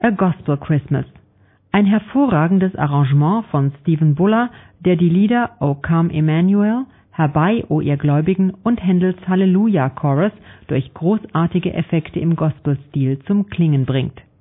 A Gospel Christmas. Ein hervorragendes Arrangement von Stephen Buller, der die Lieder O Come Emmanuel, Herbei, o ihr Gläubigen und Händels Halleluja Chorus durch großartige Effekte im Gospelstil zum Klingen bringt.